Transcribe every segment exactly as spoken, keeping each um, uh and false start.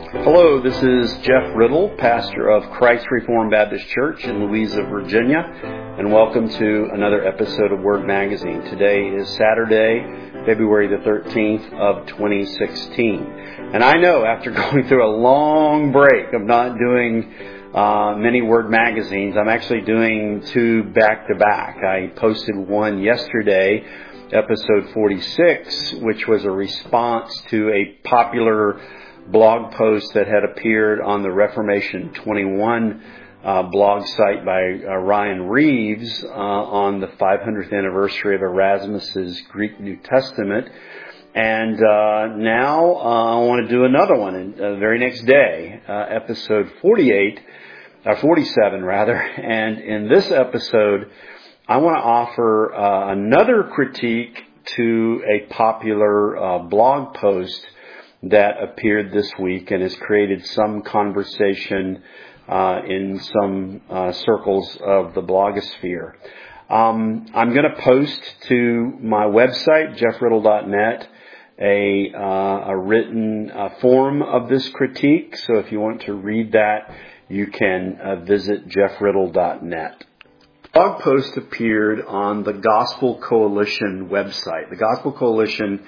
Hello, this is Jeff Riddle, pastor of Christ Reformed Baptist Church in Louisa, Virginia, and welcome to another episode of Word Magazine. Today is Saturday, February the thirteenth of twenty sixteen. And I know after going through a long break of not doing uh, many Word Magazines, I'm actually doing two back-to-back. I posted one yesterday, episode forty-six, which was a response to a popular blog post that had appeared on the Reformation twenty-one uh, blog site by uh, Ryan Reeves uh, on the five hundredth anniversary of Erasmus's Greek New Testament. And uh, now uh, I want to do another one uh, the very next day, uh, episode forty-eight, or forty-seven rather. And in this episode, I want to offer uh, another critique to a popular uh, blog post that appeared this week and has created some conversation uh, in some uh, circles of the blogosphere. Um, I'm going to post to my website, jeff riddle dot net, a, uh, a written uh, form of this critique. So if you want to read that, you can uh, visit jeff riddle dot net. The blog post appeared on the Gospel Coalition website. The Gospel Coalition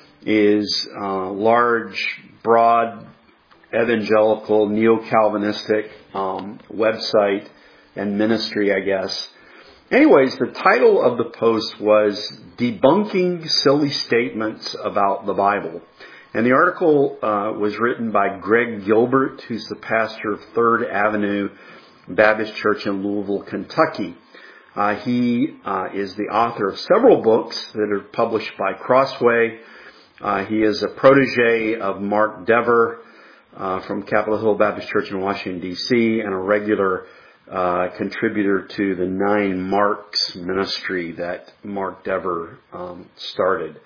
is a large, broad, evangelical, neo-Calvinistic um, website and ministry, I guess. Anyways, the title of the post was Debunking Silly Statements About the Bible. And the article uh, was written by Greg Gilbert, who's the pastor of Third Avenue Baptist Church in Louisville, Kentucky. Uh, he uh, is the author of several books that are published by Crossway. Uh, he is a protege of Mark Dever uh, from Capitol Hill Baptist Church in Washington, D C, and a regular uh, contributor to the Nine Marks ministry that Mark Dever um, started.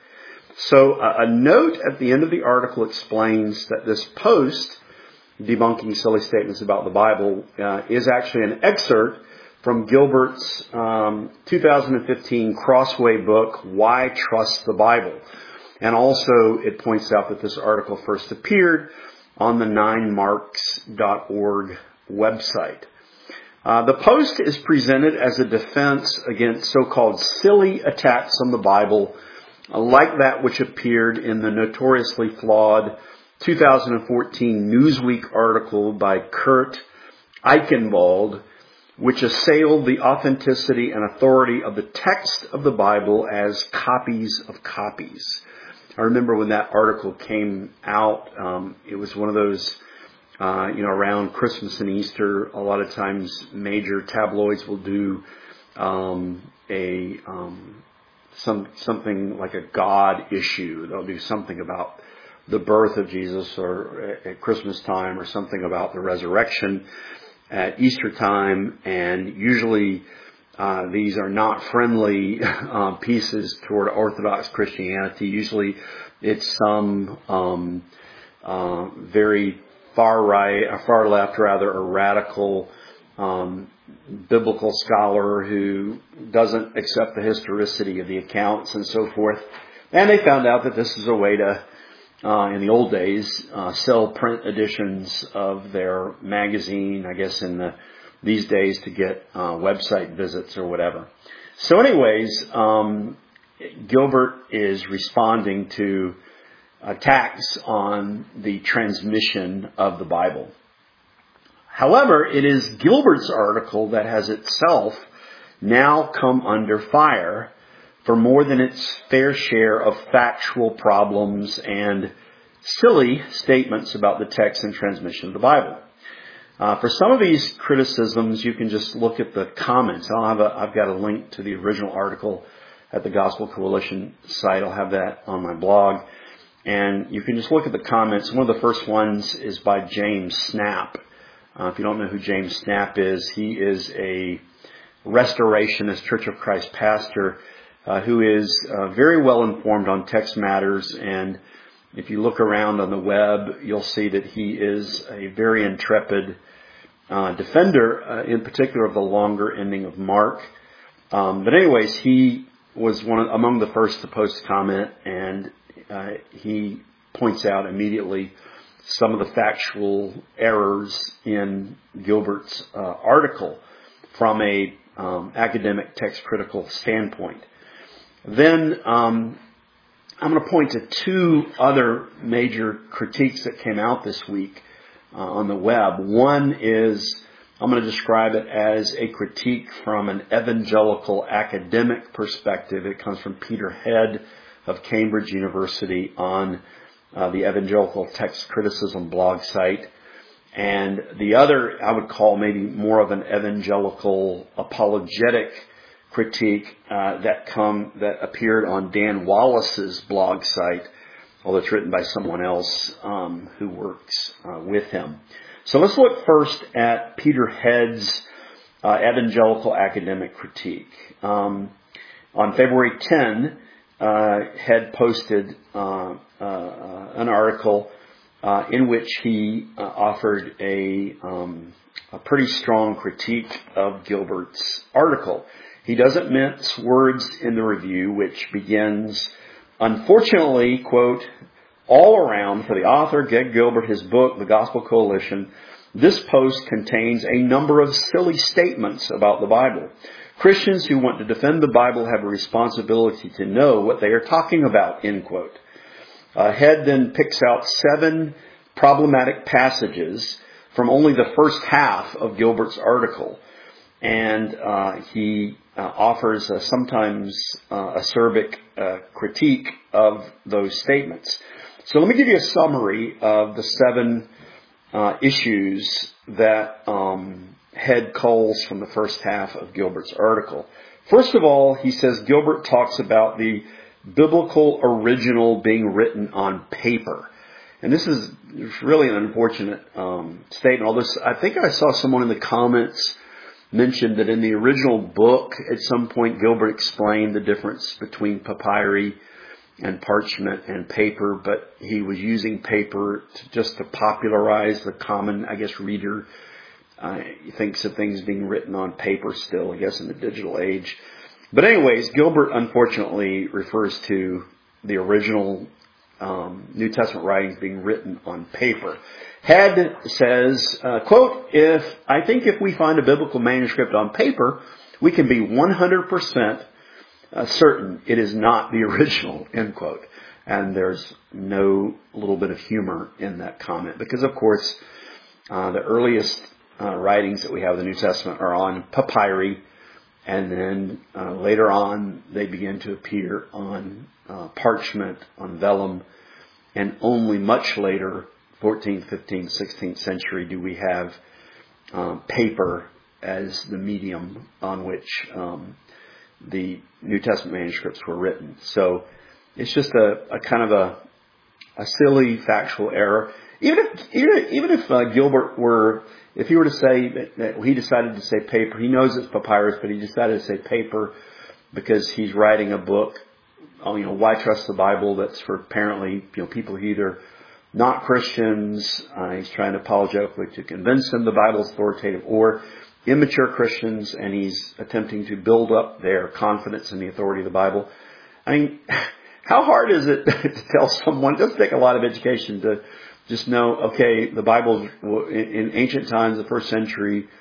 So uh, a note at the end of the article explains that this post, Debunking Silly Statements About the Bible, uh, is actually an excerpt from Gilbert's um, two thousand fifteen Crossway book, Why Trust the Bible? And also, it points out that this article first appeared on the nine marks dot org website. Uh, the post is presented as a defense against so-called silly attacks on the Bible, uh, like that which appeared in the notoriously flawed two thousand fourteen Newsweek article by Kurt Eichenwald, which assailed the authenticity and authority of the text of the Bible as copies of copies. I remember when that article came out, um, it was one of those, uh, you know, around Christmas and Easter, a lot of times major tabloids will do um, a um, some something like a God issue. They'll do something about the birth of Jesus or at Christmas time, or something about the resurrection at Easter time, and usually Uh, these are not friendly uh, pieces toward Orthodox Christianity. Usually it's some um, uh, very far right, or far left rather, or radical um, biblical scholar who doesn't accept the historicity of the accounts and so forth. And they found out that this is a way to, uh, in the old days, uh, sell print editions of their magazine, I guess in the these days to get uh, website visits or whatever. So anyways, um, Gilbert is responding to attacks on the transmission of the Bible. However, it is Gilbert's article that has itself now come under fire for more than its fair share of factual problems and silly statements about the text and transmission of the Bible. Uh, for some of these criticisms, you can just look at the comments. I'll have a, I've got a link to the original article at the Gospel Coalition site. I'll have that on my blog. And you can just look at the comments. One of the first ones is by James Snap. Uh, if you don't know who James Snap is, he is a Restorationist Church of Christ pastor uh, who is uh, very well informed on text matters. And if you look around on the web, you'll see that he is a very intrepid Uh, defender, uh, in particular of the longer ending of Mark. Um, but anyways, he was one of, among the first to post a comment, and uh, he points out immediately some of the factual errors in Gilbert's uh, article from a um, academic text critical standpoint. Then um, I'm going to point to two other major critiques that came out this week uh, on the web. One is, I'm going to describe it as a critique from an evangelical academic perspective. It comes from Peter Head of Cambridge University on uh, the Evangelical Text Criticism blog site. And the other, I would call maybe more of an evangelical apologetic critique uh, that come that appeared on Dan Wallace's blog site, although it's written by someone else um, who works uh, with him. So let's look first at Peter Head's uh, evangelical academic critique. Um, on February tenth, uh, Head posted uh, uh, an article uh, in which he uh, offered a, um, a pretty strong critique of Gilbert's article. He doesn't mince words in the review, which begins, unfortunately, quote, all around for the author, Greg Gilbert, his book, The Gospel Coalition, this post contains a number of silly statements about the Bible. Christians who want to defend the Bible have a responsibility to know what they are talking about, end quote. Uh, Head then picks out seven problematic passages from only the first half of Gilbert's article. And uh, he uh, offers a sometimes uh, acerbic uh, critique of those statements. So let me give you a summary of the seven uh, issues that um, Head culls from the first half of Gilbert's article. First of all, he says Gilbert talks about the biblical original being written on paper. And this is really an unfortunate um, statement. Although I think I saw someone in the comments mentioned that in the original book, at some point, Gilbert explained the difference between papyri and parchment and paper, but he was using paper to, just to popularize the common, I guess, reader. Uh, he thinks of things being written on paper still, I guess, in the digital age. But anyways, Gilbert unfortunately refers to the original um, New Testament writings being written on paper. Head says, uh, quote, if I think if we find a biblical manuscript on paper, we can be one hundred percent uh, certain it is not the original, end quote. And there's no little bit of humor in that comment because, of course, uh, the earliest uh, writings that we have in the New Testament are on papyri, and then uh, later on they begin to appear on uh, parchment, on vellum, and only much later, fourteenth, fifteenth, sixteenth century, do we have um, paper as the medium on which um, the New Testament manuscripts were written. So it's just a, a kind of a, a silly factual error. Even if even, even if uh, Gilbert were, if he were to say that, that he decided to say paper, he knows it's papyrus, but he decided to say paper because he's writing a book. Oh, you know, why trust the Bible? That's for apparently, you know, people who either not Christians, uh, he's trying to apologetically to convince them the Bible is authoritative, or immature Christians, and he's attempting to build up their confidence in the authority of the Bible. I mean, how hard is it to tell someone, it doesn't take a lot of education to just know, okay, the Bible, in ancient times, the first century,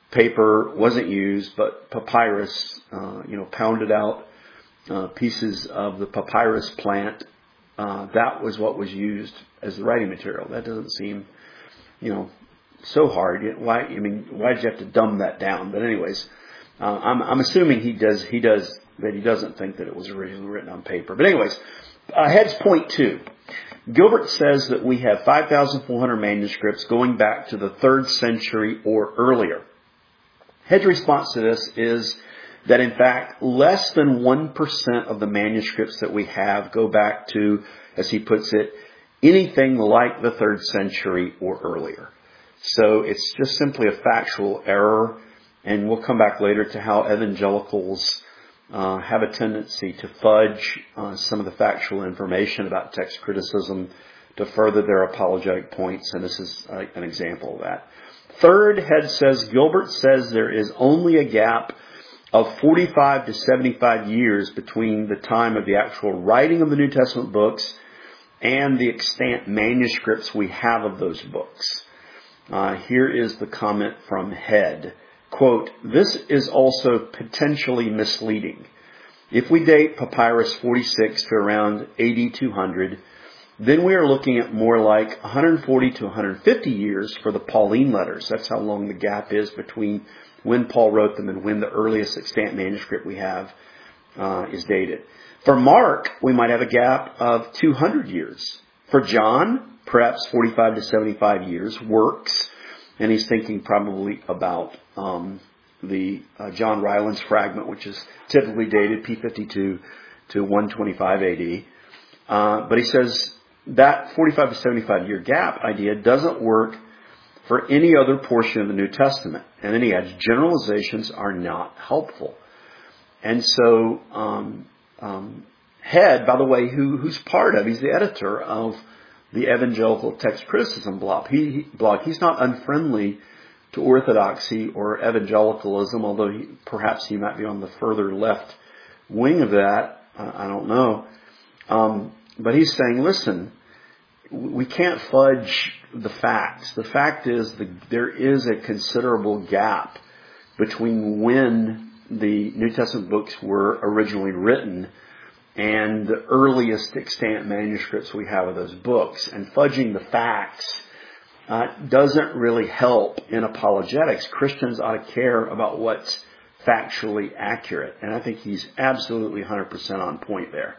paper wasn't used, but papyrus, uh, you know, pounded out uh, pieces of the papyrus plant, uh, that was what was used as the writing material. That doesn't seem, you know, so hard. Why? I mean, why did you have to dumb that down? But anyways, uh, I'm, I'm assuming he does. He does that. He doesn't think that it was originally written on paper. But anyways, uh, Head's point two. Gilbert says that we have five thousand four hundred manuscripts going back to the third century or earlier. Head's response to this is that, in fact, less than one percent of the manuscripts that we have go back to, as he puts it, anything like the third century or earlier. So it's just simply a factual error, and we'll come back later to how evangelicals uh, have a tendency to fudge uh, some of the factual information about text criticism to further their apologetic points, and this is uh, an example of that. Third, Head says, Gilbert says there is only a gap of forty-five to seventy-five years between the time of the actual writing of the New Testament books and the extant manuscripts we have of those books. Uh, here is the comment from Head. Quote, "This is also potentially misleading. If we date Papyrus forty-six to around A D two hundred, then we are looking at more like one hundred forty to one hundred fifty years for the Pauline letters." That's how long the gap is between when Paul wrote them and when the earliest extant manuscript we have uh, is dated. For Mark, we might have a gap of two hundred years. For John, perhaps forty-five to seventy-five years. Works, and he's thinking probably about um, the uh, John Rylands fragment, which is typically dated P fifty-two to one twenty-five A D. Uh, but he says that forty-five to seventy-five year gap idea doesn't work for any other portion of the New Testament. And then he adds, generalizations are not helpful. And so um, um, Head, by the way, who who's part of, he's the editor of the Evangelical Text Criticism blog. He, he, blog. He's not unfriendly to orthodoxy or evangelicalism, although he, perhaps he might be on the further left wing of that. Uh, I don't know. Um, but he's saying, listen, we can't fudge the facts. The fact is the, there is a considerable gap between when the New Testament books were originally written and the earliest extant manuscripts we have of those books. And fudging the facts uh, doesn't really help in apologetics. Christians ought to care about what's factually accurate. And I think he's absolutely one hundred percent on point there.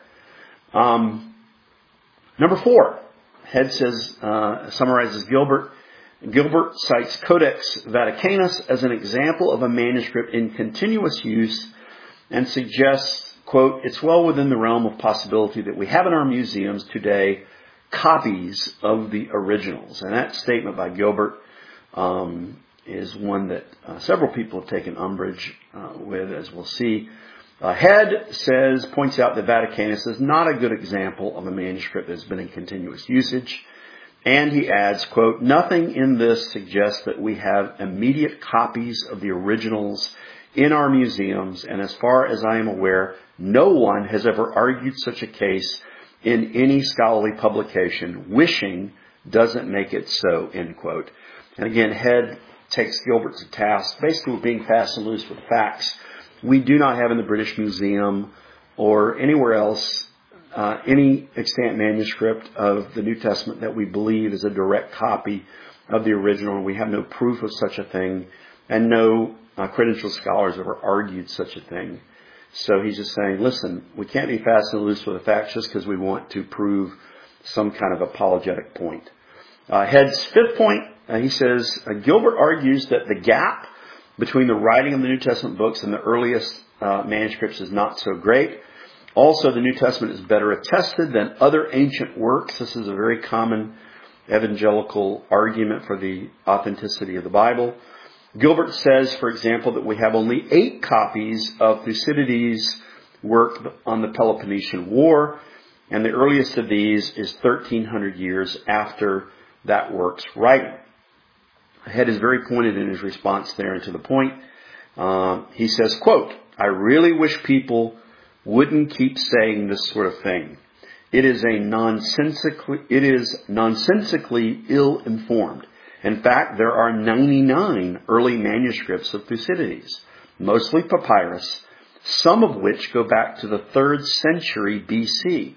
Um, number four, Head says, uh, summarizes Gilbert. Gilbert cites Codex Vaticanus as an example of a manuscript in continuous use and suggests, quote, "It's well within the realm of possibility that we have in our museums today copies of the originals." And that statement by Gilbert um, is one that uh, several people have taken umbrage uh, with, as we'll see. Uh, Head says, points out that Vaticanus is not a good example of a manuscript that has been in continuous usage. And he adds, quote, "Nothing in this suggests that we have immediate copies of the originals in our museums, and as far as I am aware, no one has ever argued such a case in any scholarly publication. Wishing doesn't make it so," end quote. And again, Head takes Gilbert to task, basically with being fast and loose with facts. We do not have in the British Museum or anywhere else uh, any extant manuscript of the New Testament that we believe is a direct copy of the original. We have no proof of such a thing, and no uh, credentialed scholars ever argued such a thing. So he's just saying, listen, we can't be fast and loose with the facts just because we want to prove some kind of apologetic point. Uh, Head's fifth point, uh, he says, uh, Gilbert argues that the gap between the writing of the New Testament books and the earliest uh, manuscripts is not so great. Also, the New Testament is better attested than other ancient works. This is a very common evangelical argument for the authenticity of the Bible. Gilbert says, for example, that we have only eight copies of Thucydides' work on the Peloponnesian War, and the earliest of these is thirteen hundred years after that work's writing. Head is very pointed in his response there and to the point. Um, he says, quote, "I really wish people wouldn't keep saying this sort of thing. It is a nonsensically, it is nonsensically ill-informed. In fact, there are ninety-nine early manuscripts of Thucydides, mostly papyrus, some of which go back to the third century B C,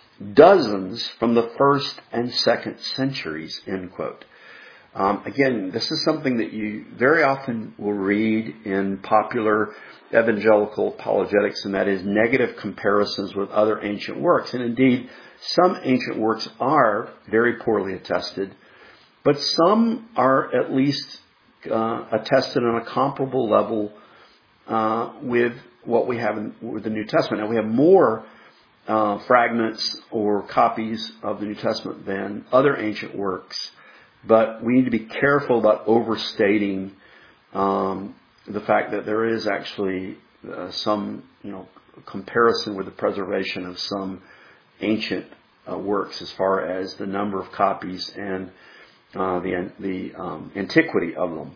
dozens from the first and second centuries," end quote. Um, again, this is something that you very often will read in popular evangelical apologetics, and that is negative comparisons with other ancient works. And indeed, some ancient works are very poorly attested, but some are at least uh, attested on a comparable level uh, with what we have in with the New Testament. Now, we have more uh, fragments or copies of the New Testament than other ancient works, but we need to be careful about overstating um, the fact that there is actually uh, some, you know, comparison with the preservation of some ancient uh, works as far as the number of copies and uh, the the um, antiquity of them.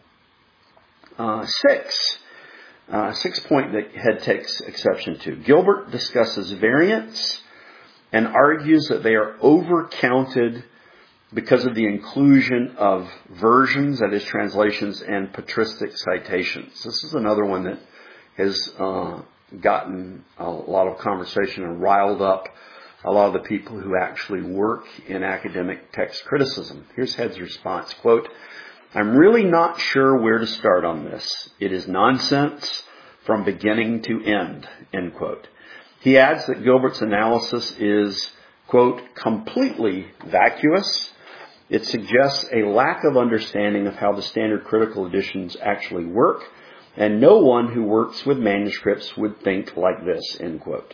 Uh, six, uh, sixth point that Head takes exception to. Gilbert discusses variants and argues that they are overcounted because of the inclusion of versions, that is translations, and patristic citations. This is another one that has uh, gotten a lot of conversation and riled up a lot of the people who actually work in academic text criticism. Here's Head's response, quote, "I'm really not sure where to start on this. It is nonsense from beginning to end," end quote. He adds that Gilbert's analysis is, quote, "completely vacuous. It suggests a lack of understanding of how the standard critical editions actually work, and no one who works with manuscripts would think like this," end quote.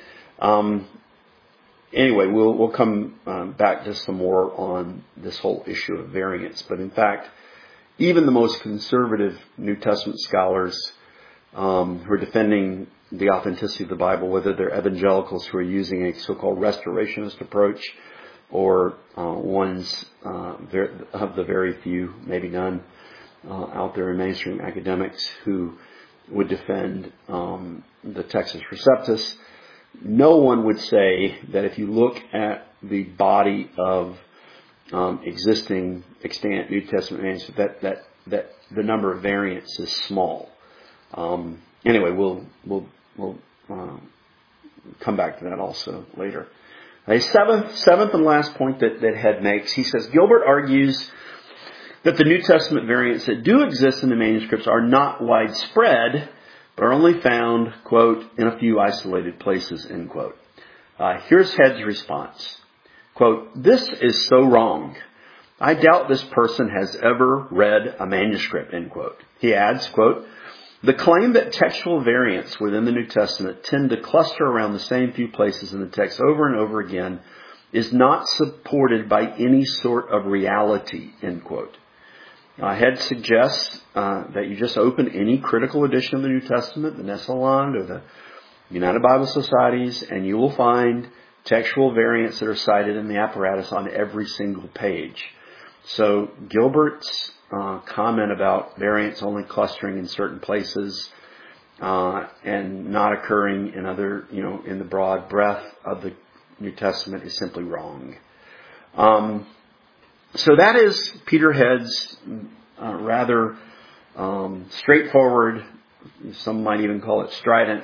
Um, anyway, we'll we'll come um, back to some more on this whole issue of variance. But in fact, even the most conservative New Testament scholars um, who are defending the authenticity of the Bible, whether they're evangelicals who are using a so-called restorationist approach, or uh, ones uh, ver- of the very few, maybe none, uh, out there in mainstream academics who would defend um, the Textus Receptus, no one would say that if you look at the body of um, existing extant New Testament manuscripts, that, that that the number of variants is small. Um, anyway, we'll we'll we'll uh, come back to that also later. A seventh, seventh and last point that, that Head makes, he says, Gilbert argues that the New Testament variants that do exist in the manuscripts are not widespread, but are only found, quote, in a few isolated places, end quote. Uh, here's Head's response. Quote, "This is so wrong. I doubt this person has ever read a manuscript," end quote. He adds, quote, "The claim that textual variants within the New Testament tend to cluster around the same few places in the text over and over again is not supported by any sort of reality," end quote. Uh, Head suggests uh, that you just open any critical edition of the New Testament, the Nestle-Aland or the United Bible Societies, and you will find textual variants that are cited in the apparatus on every single page. So Gilbert's uh, comment about variants only clustering in certain places uh, and not occurring in other, you know, in the broad breadth of the New Testament is simply wrong. Um, so that is Peter Head's uh, rather um, straightforward, some might even call it strident,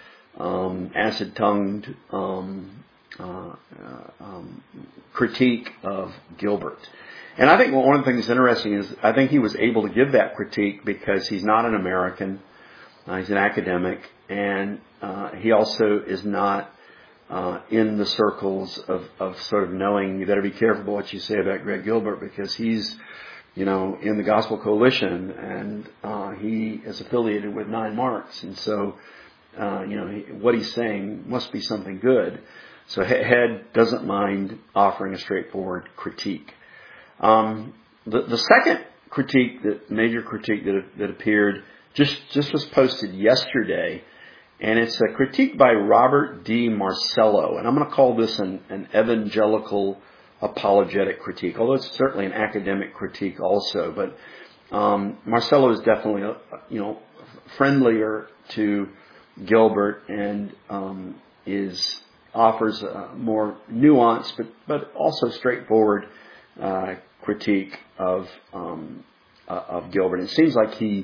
um, acid-tongued um, uh, uh, um, critique of Gilbert. And I think one of the things that's interesting is I think he was able to give that critique because he's not an American. Uh, he's an academic. And uh, he also is not uh, in the circles of, of sort of knowing you better be careful what you say about Greg Gilbert because he's, you know, in the Gospel Coalition and uh, he is affiliated with Nine Marks. And so, uh, you know, he, what he's saying must be something good. So Head doesn't mind offering a straightforward critique. Um, the, the second critique, the major critique that, that appeared, just, just was posted yesterday, and it's a critique by Robert D. Marcello, and I'm going to call this an, an evangelical apologetic critique, although it's certainly an academic critique also. But um, Marcello is definitely, uh, you know, friendlier to Gilbert and um, is offers a more nuanced, but but also straightforward uh, critique of um, uh, of Gilbert. It seems like he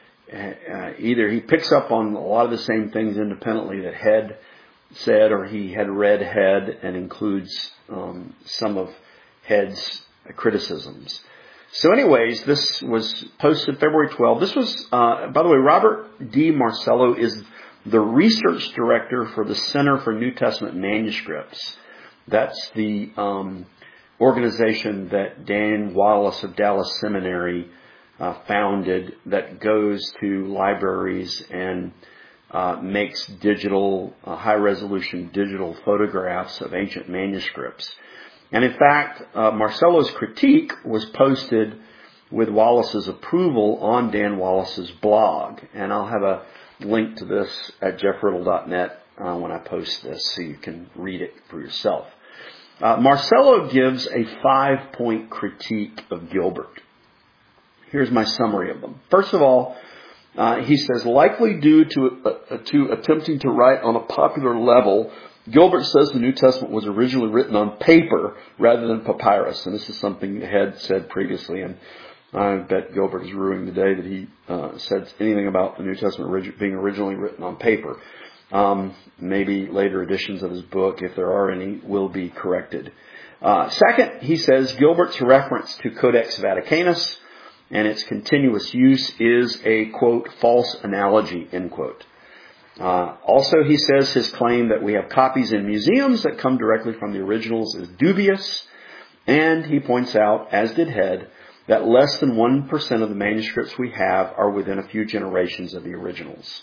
uh, either he picks up on a lot of the same things independently that Head said, or he had read Head and includes um, some of Head's criticisms. So, anyways, this was posted February twelfth. This was, uh, by the way, Robert D. Marcello is the research director for the Center for New Testament Manuscripts. That's the um, organization that Dan Wallace of Dallas Seminary uh, founded that goes to libraries and uh, makes digital, uh, high-resolution digital photographs of ancient manuscripts. And in fact, uh, Marcello's critique was posted with Wallace's approval on Dan Wallace's blog. And I'll have a link to this at jeff riddle dot net uh, when I post this so you can read it for yourself. Uh, Marcello gives a five-point critique of Gilbert. Here's my summary of them. First of all, Uh, he says, likely due to uh, to attempting to write on a popular level, Gilbert says the New Testament was originally written on paper rather than papyrus. And this is something Head said previously, and I bet Gilbert is ruining the day that he uh, said anything about the New Testament orig- being originally written on paper. Um, maybe later editions of his book, if there are any, will be corrected. Uh, second, he says Gilbert's reference to Codex Vaticanus and its continuous use is a, quote, false analogy, end quote. Uh, also, he says his claim that we have copies in museums that come directly from the originals is dubious. And he points out, as did Head, that less than one percent of the manuscripts we have are within a few generations of the originals.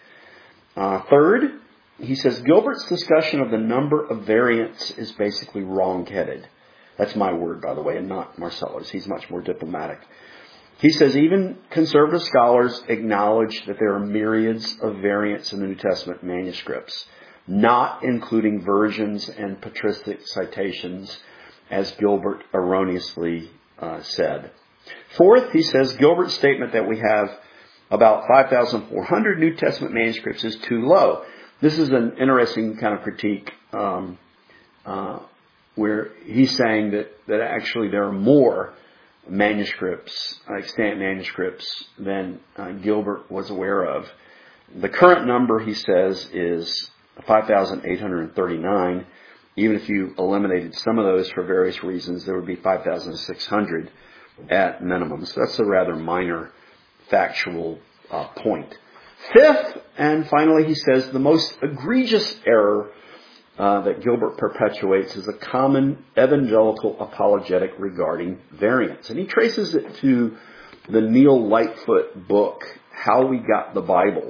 Uh, third, he says Gilbert's discussion of the number of variants is basically wrong-headed. That's my word, by the way, and not Marcello's. He's much more diplomatic. He says even conservative scholars acknowledge that there are myriads of variants in the New Testament manuscripts, not including versions and patristic citations, as Gilbert erroneously uh, said. Fourth, he says Gilbert's statement that we have about five thousand four hundred New Testament manuscripts is too low. This is an interesting kind of critique um, uh, where he's saying that, that actually there are more manuscripts, extant manuscripts, than uh, Gilbert was aware of. The current number, he says, is five thousand eight hundred thirty-nine. Even if you eliminated some of those for various reasons, there would be five thousand six hundred at minimum. So that's a rather minor factual uh, point. Fifth, and finally, he says the most egregious error uh, that Gilbert perpetuates is a common evangelical apologetic regarding variants. And he traces it to the Neil Lightfoot book, How We Got the Bible,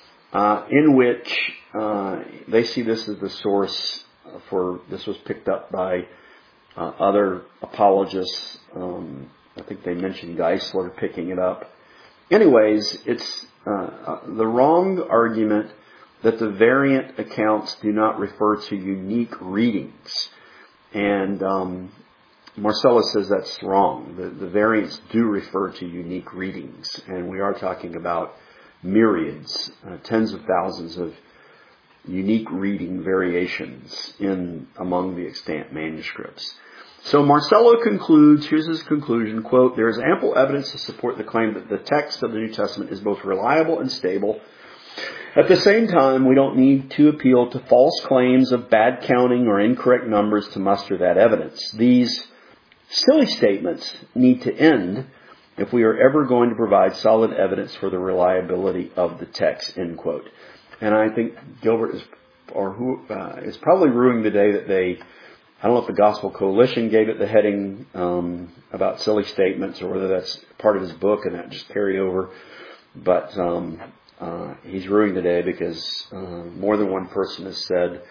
uh, in which uh, they see this as the source for, this was picked up by uh, other apologists. Um, I think they mentioned Geisler picking it up. Anyways, it's uh, the wrong argument that the variant accounts do not refer to unique readings. And um, Marcellus says that's wrong. The, the variants do refer to unique readings. And we are talking about myriads, uh, tens of thousands of unique reading variations in among the extant manuscripts. So Marcello concludes, here's his conclusion, quote, there is ample evidence to support the claim that the text of the New Testament is both reliable and stable. At the same time, we don't need to appeal to false claims of bad counting or incorrect numbers to muster that evidence. These silly statements need to end if we are ever going to provide solid evidence for the reliability of the text, end quote. And I think Gilbert is, or who, uh, is probably ruining the day that they, I don't know if the Gospel Coalition gave it the heading um, about silly statements or whether that's part of his book and that just carried over. But um, uh, he's ruining the day because uh, more than one person has said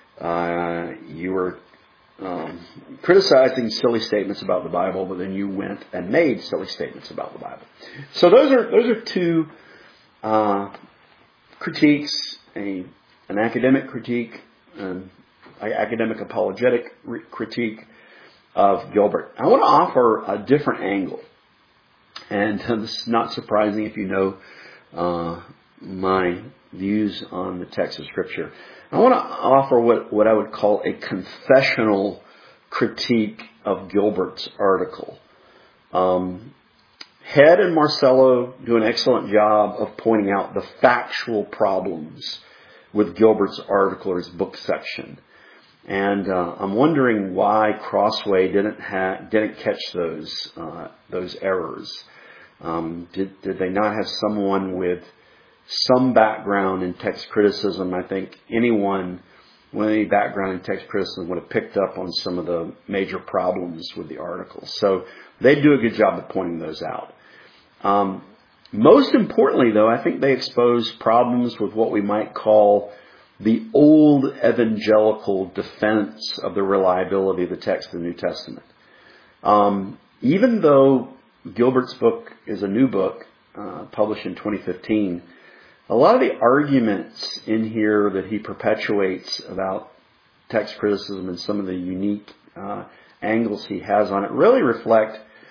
uh, you were um, criticizing silly statements about the Bible, but then you went and made silly statements about the Bible. So those are those are two uh, critiques, a an academic critique, um, academic apologetic re- critique of Gilbert. I want to offer a different angle, and uh, this is not surprising if you know uh, my views on the text of Scripture. I want to offer what, what I would call a confessional critique of Gilbert's article. Um, Head and Marcello do an excellent job of pointing out the factual problems with Gilbert's article or his book section. And uh, I'm wondering why Crossway didn't ha- didn't catch those uh, those errors. Um, did did they not have someone with some background in text criticism? I think anyone with any background in text criticism would have picked up on some of the major problems with the article. So they do a good job of pointing those out. Um, most importantly, though, I think they expose problems with what we might call the old evangelical defense of the reliability of the text of the New Testament. Um, even though Gilbert's book is a new book, uh, published in twenty fifteen, a lot of the arguments in here that he perpetuates about text criticism and some of the unique uh, angles he has on it really reflect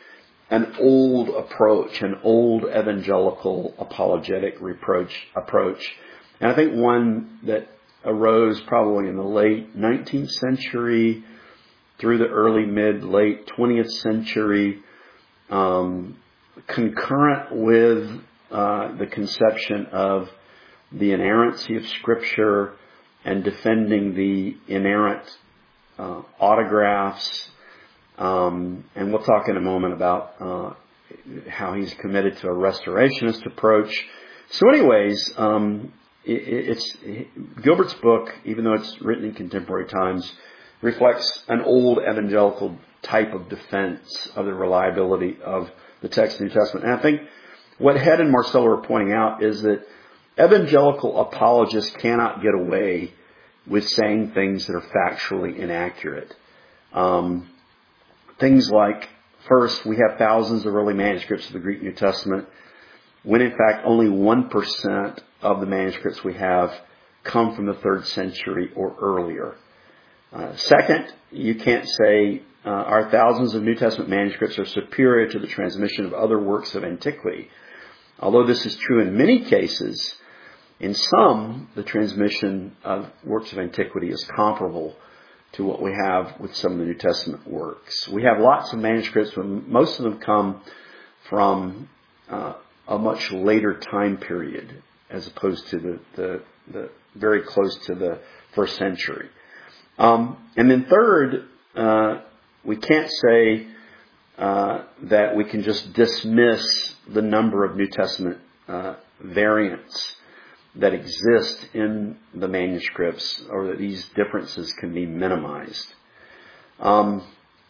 an old approach, an old evangelical apologetic reproach approach. And I think one that arose probably in the late nineteenth century through the early, mid, late twentieth century, um, concurrent with uh, the conception of the inerrancy of Scripture and defending the inerrant uh, autographs. Um, and we'll talk in a moment about uh, how he's committed to a restorationist approach. So anyways, um, it, it's Gilbert's book, even though it's written in contemporary times, reflects an old evangelical type of defense of the reliability of the text of the New Testament. And I think what Head and Marcello are pointing out is that evangelical apologists cannot get away with saying things that are factually inaccurate. Um, things like, first, we have thousands of early manuscripts of the Greek New Testament, when in fact only one percent of the manuscripts we have come from the third century or earlier. Uh, second, you can't say uh, our thousands of New Testament manuscripts are superior to the transmission of other works of antiquity. Although this is true in many cases, in some, the transmission of works of antiquity is comparable to what we have with some of the New Testament works. We have lots of manuscripts, but most of them come from uh, a much later time period as opposed to the, the, the very close to the first century. Um, and then third, uh, we can't say uh, that we can just dismiss the number of New Testament uh, variants that exist in the manuscripts, or that these differences can be minimized. Um,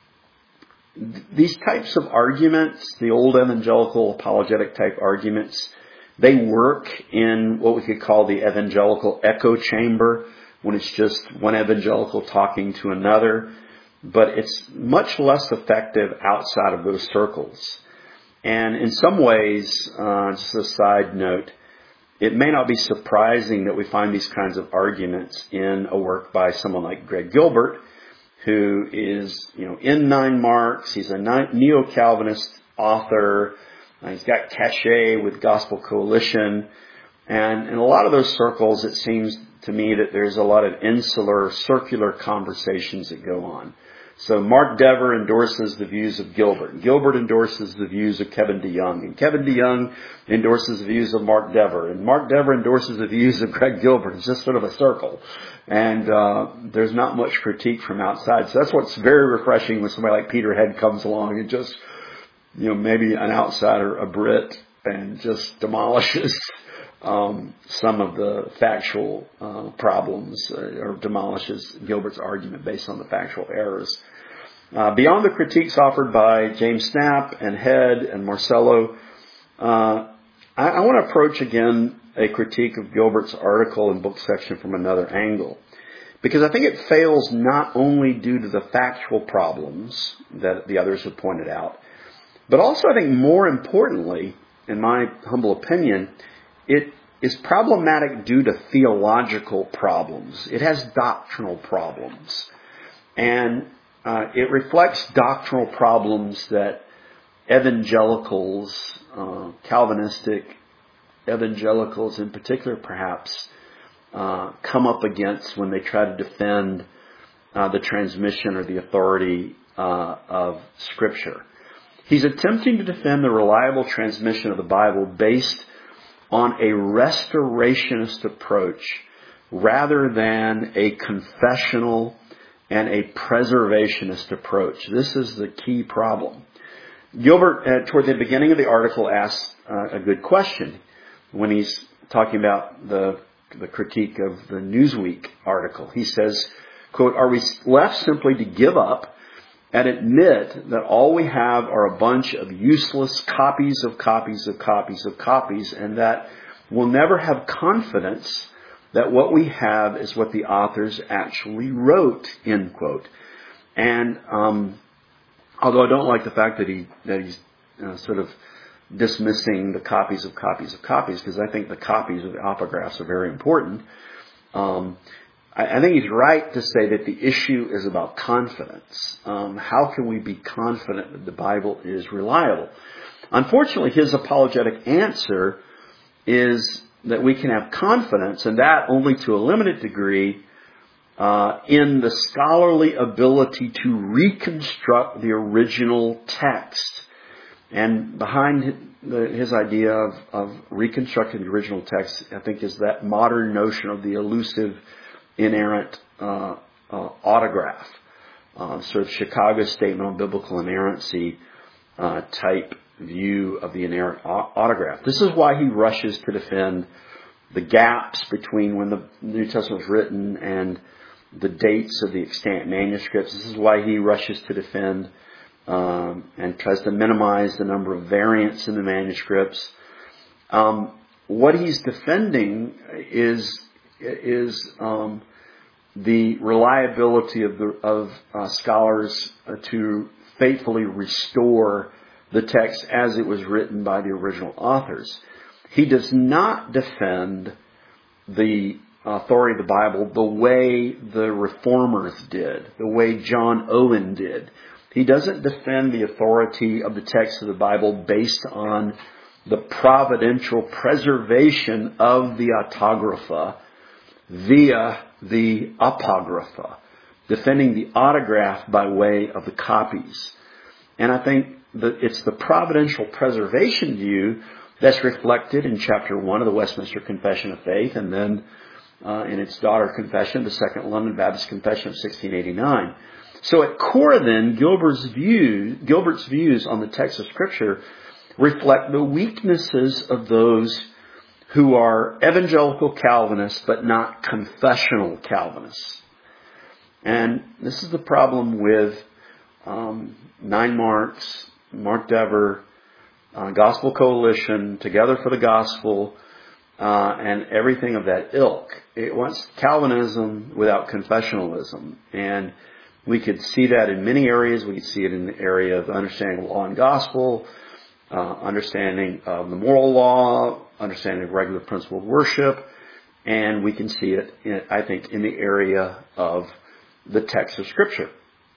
th- these types of arguments, the old evangelical apologetic type arguments, they work in what we could call the evangelical echo chamber, when it's just one evangelical talking to another, but it's much less effective outside of those circles. And in some ways, uh, just a side note, it may not be surprising that we find these kinds of arguments in a work by someone like Greg Gilbert, who is, you know, in nine marks. He's a neo-Calvinist author. Uh, he's got cachet with Gospel Coalition. And in a lot of those circles, it seems to me that there's a lot of insular, circular conversations that go on. So Mark Dever endorses the views of Gilbert. Gilbert endorses the views of Kevin DeYoung. And Kevin DeYoung endorses the views of Mark Dever. And Mark Dever endorses the views of Greg Gilbert. It's just sort of a circle. And uh, there's not much critique from outside. So that's what's very refreshing when somebody like Peter Head comes along and just, you know, maybe an outsider, a Brit, and just demolishes Um, some of the factual uh, problems, uh, or demolishes Gilbert's argument based on the factual errors. Uh, beyond the critiques offered by James Snapp and Head and Marcello, uh, I, I want to approach again a critique of Gilbert's article and book section from another angle, because I think it fails not only due to the factual problems that the others have pointed out, but also I think more importantly, in my humble opinion, it is problematic due to theological problems. It has doctrinal problems. And uh, it reflects doctrinal problems that evangelicals, uh, Calvinistic evangelicals in particular perhaps, uh, come up against when they try to defend uh, the transmission or the authority uh, of Scripture. He's attempting to defend the reliable transmission of the Bible based on a restorationist approach rather than a confessional and a preservationist approach. This is the key problem. Gilbert, uh, toward the beginning of the article, asks uh, a good question when he's talking about the, the critique of the Newsweek article. He says, quote, "Are we left simply to give up and admit that all we have are a bunch of useless copies of copies of copies of copies, and that we'll never have confidence that what we have is what the authors actually wrote," end quote. And um, although I don't like the fact that he that he's uh, sort of dismissing the copies of copies of copies, because I think the copies of the apographs are very important, um, I, I think he's right to say that the issue is about confidence. Um, how can we be confident that the Bible is reliable? Unfortunately, his apologetic answer is that we can have confidence, and that only to a limited degree, uh, in the scholarly ability to reconstruct the original text. And behind the, his idea of, of reconstructing the original text, I think, is that modern notion of the elusive, inerrant uh, uh, autograph, uh, sort of Chicago Statement on Biblical Inerrancy uh, type view of the inerrant autograph. This is why he rushes to defend the gaps between when the New Testament was written and the dates of the extant manuscripts. This is why he rushes to defend um, and tries to minimize the number of variants in the manuscripts. Um, what he's defending is is um, the reliability of the of uh, scholars uh, to faithfully restore the text as it was written by the original authors. He does not defend the authority of the Bible the way the Reformers did, the way John Owen did. He doesn't defend the authority of the text of the Bible based on the providential preservation of the autographa via the apocrypha, defending the autograph by way of the copies. And I think that it's the providential preservation view that's reflected in chapter one of the Westminster Confession of Faith, and then uh, in its daughter confession, the Second London Baptist Confession of sixteen eighty-nine. So at core then, Gilbert's view, Gilbert's views on the text of Scripture reflect the weaknesses of those who are evangelical Calvinists but not confessional Calvinists. And this is the problem with um, Nine Marks, Mark Dever, uh, Gospel Coalition, Together for the Gospel, uh, and everything of that ilk. It wants Calvinism without confessionalism. And we could see that in many areas. We could see it in the area of understanding law and gospel, uh, understanding of the moral law, understanding of regular principle of worship, and we can see it, in, I think, in the area of the text of Scripture.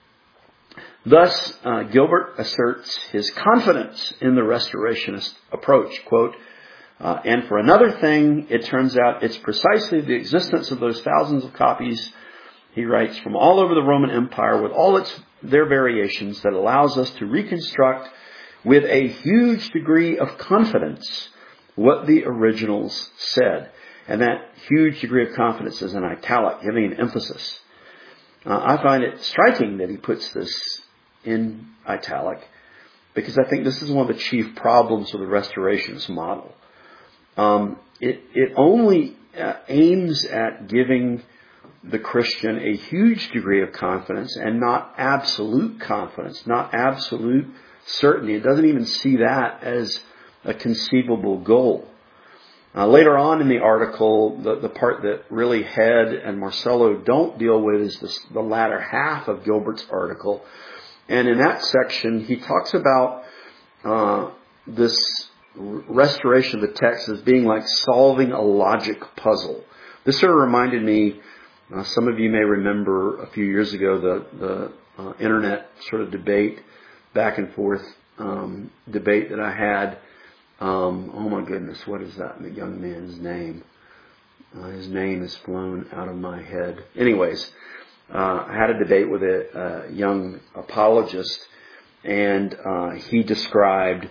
Thus, uh, Gilbert asserts his confidence in the restorationist approach. Quote, uh, and for another thing, it turns out it's precisely the existence of those thousands of copies, he writes, from all over the Roman Empire with all its their variations that allows us to reconstruct with a huge degree of confidence what the originals said. And that huge degree of confidence is in italic, giving an emphasis. Uh, I find it striking that he puts this in italic, because I think this is one of the chief problems of the restorationist model. Um, it, it only uh, aims at giving the Christian a huge degree of confidence and not absolute confidence, not absolute certainty. It doesn't even see that as a conceivable goal. Uh, later on in the article, the, the part that really Head and Marcello don't deal with is this, the latter half of Gilbert's article. And in that section, he talks about uh, this restoration of the text as being like solving a logic puzzle. This sort of reminded me, uh, some of you may remember a few years ago, the, the uh, internet sort of debate, back and forth um, debate that I had. Um, oh my goodness, what is that the young man's name? Uh, his name has flown out of my head. Anyways, uh, I had a debate with a, a young apologist, and uh, he described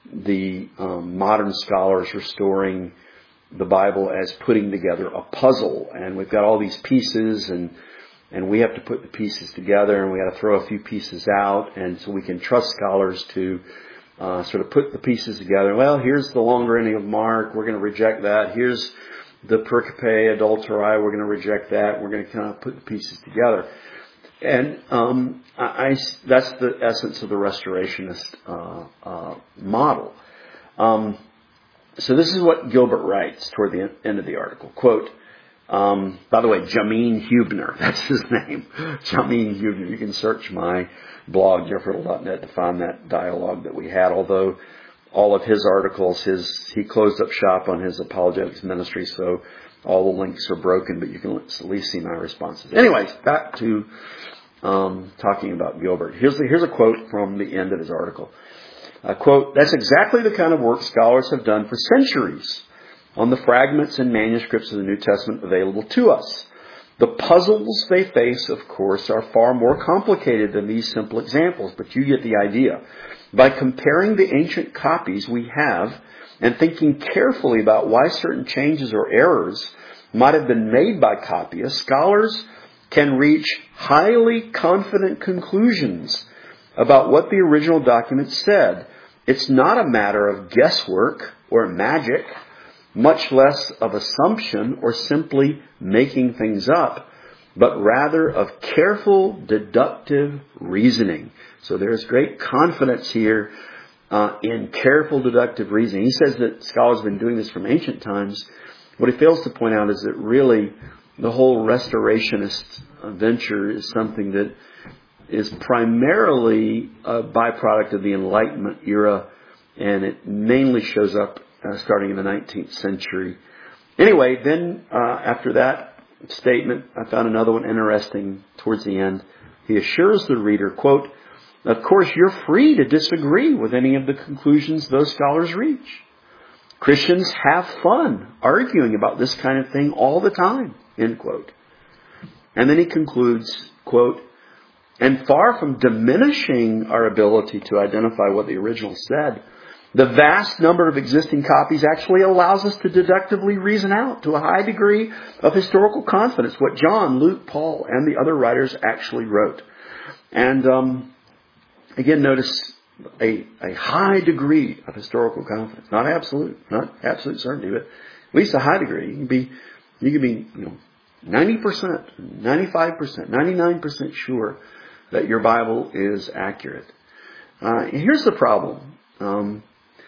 the um, modern scholars restoring the Bible as putting together a puzzle, and we've got all these pieces, and and we have to put the pieces together, and we got to throw a few pieces out, and so we can trust scholars to Uh, sort of put the pieces together. Well, here's the longer ending of Mark. We're going to reject that. Here's the pericope adulterae. We're going to reject that. We're going to kind of put the pieces together. And um, I, I, that's the essence of the restorationist uh, uh, model. Um, so this is what Gilbert writes toward the end of the article. Quote, um, by the way, Jamin Huebner, that's his name. Jamin Huebner. You can search my blog, jeff riddle dot net, to find that dialogue that we had, although all of his articles, his he closed up shop on his apologetics ministry, so all the links are broken, but you can at least see my responses. Anyways, back to um, talking about Gilbert. Here's, the, here's a quote from the end of his article. Uh, quote, "That's exactly the kind of work scholars have done for centuries on the fragments and manuscripts of the New Testament available to us. The puzzles they face, of course, are far more complicated than these simple examples, but you get the idea. By comparing the ancient copies we have and thinking carefully about why certain changes or errors might have been made by copyists, scholars can reach highly confident conclusions about what the original document said. It's not a matter of guesswork or magic, much less of assumption or simply making things up, but rather of careful deductive reasoning." So there's great confidence here uh, in careful deductive reasoning. He says that scholars have been doing this from ancient times. What he fails to point out is that really the whole restorationist venture is something that is primarily a byproduct of the Enlightenment era, and it mainly shows up uh, starting in the nineteenth century. Anyway, then uh, after that statement, I found another one interesting towards the end. He assures the reader, quote, "Of course, you're free to disagree with any of the conclusions those scholars reach. Christians have fun arguing about this kind of thing all the time," end quote. And then he concludes, quote, "And far from diminishing our ability to identify what the original said, the vast number of existing copies actually allows us to deductively reason out to a high degree of historical confidence what John, Luke, Paul, and the other writers actually wrote." And um, again, notice a, a high degree of historical confidence. Not absolute, not absolute certainty, but at least a high degree. You can be, you can be, you know, ninety percent, ninety-five percent, ninety-nine percent sure that your Bible is accurate. Uh, and here's the problem. Um,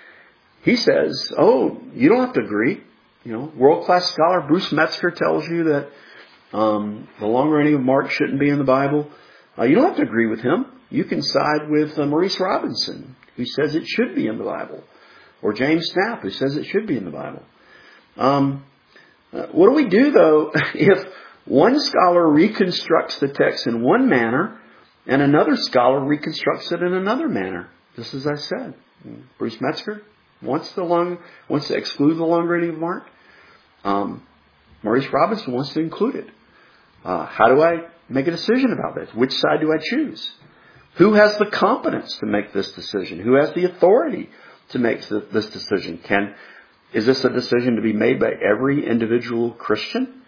he says, oh, you don't have to agree. You know, world-class scholar Bruce Metzger tells you that um, the long reigning of Mark shouldn't be in the Bible. Uh, you don't have to agree with him. You can side with uh, Maurice Robinson, who says it should be in the Bible, or James Snap, who says it should be in the Bible. Um, uh, what do we do, though, if one scholar reconstructs the text in one manner and another scholar reconstructs it in another manner? Just as I said, Bruce Metzger wants the long wants to exclude the long reigning of Mark. Um, Maurice Robinson wants to include it. Uh, how do I make a decision about this? Which side do I choose? Who has the competence to make this decision? Who has the authority to make this decision? Can is this a decision to be made by every individual Christian?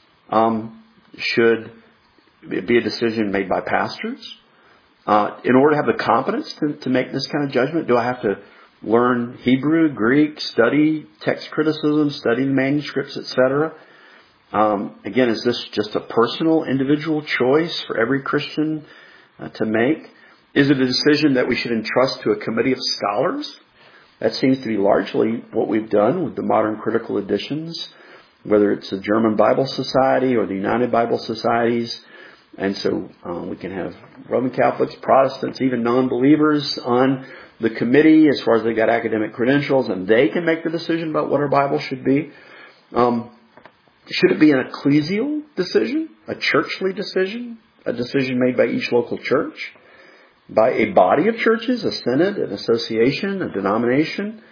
Um, should it be a decision made by pastors? Uh, in order to have the competence to, to make this kind of judgment, do I have to learn Hebrew, Greek, study text criticism, study manuscripts, et cetera? Um, again, is this just a personal, individual choice for every Christian uh, to make? Is it a decision that we should entrust to a committee of scholars? That seems to be largely what we've done with the modern critical editions, whether it's the German Bible Society or the United Bible Societies. And so uh, we can have Roman Catholics, Protestants, even non-believers on the committee as far as they got academic credentials, and they can make the decision about what our Bible should be. Um, should it be an ecclesial decision, a churchly decision, a decision made by each local church, by a body of churches, a synod, an association, a denomination?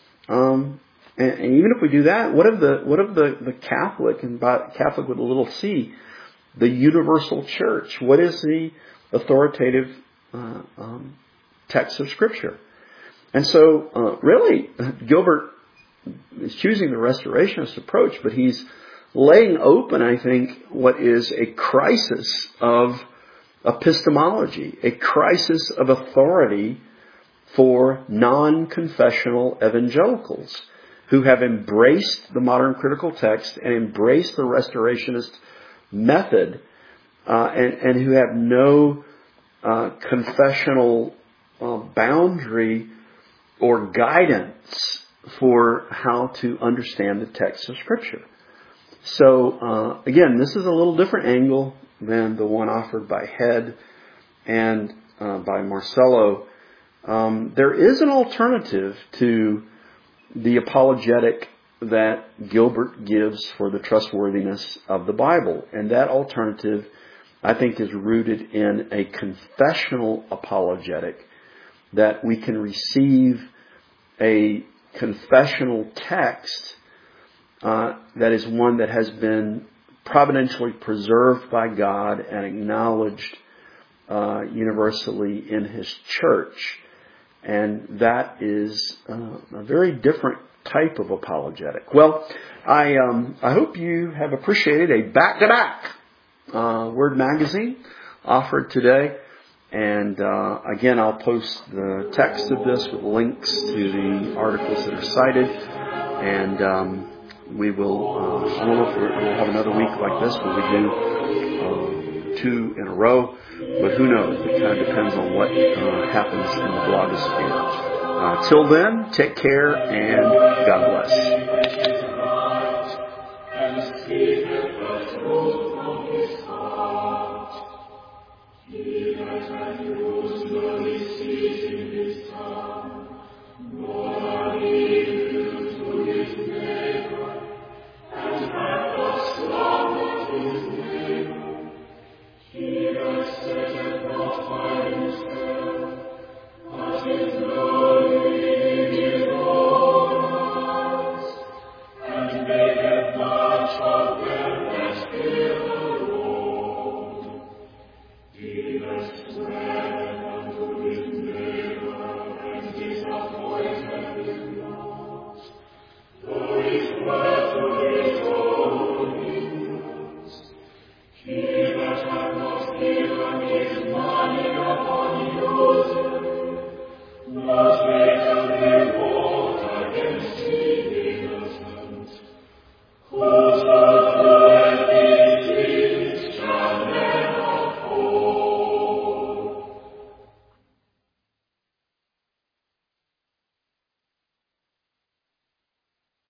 Um, and, and even if we do that, what of the what of the, the Catholic, and by Catholic with a little c, the universal church? What is the authoritative uh, um, text of Scripture? And so, uh, really, Gilbert is choosing the restorationist approach, but he's laying open, I think, what is a crisis of epistemology, a crisis of authority for non-confessional evangelicals who have embraced the modern critical text and embraced the restorationist method, uh, and, and who have no uh, confessional uh, boundary or guidance for how to understand the text of Scripture. So, uh, again, this is a little different angle than the one offered by Head and uh, by Marcello. Um, there is an alternative to the apologetic that Gilbert gives for the trustworthiness of the Bible. And that alternative, I think, is rooted in a confessional apologetic, that we can receive a confessional text uh, that is one that has been providentially preserved by God and acknowledged uh, universally in His church. And that is uh, a very different type of apologetic. Well, I um, I hope you have appreciated a back-to-back uh, Word Magazine offered today. And uh, again, I'll post the text of this with links to the articles that are cited. And um, we will, uh, I don't know if we'll have another week like this where we do um, two in a row. But who knows? It kind of depends on what uh, happens in the blogosphere. Uh, till then, take care and God bless.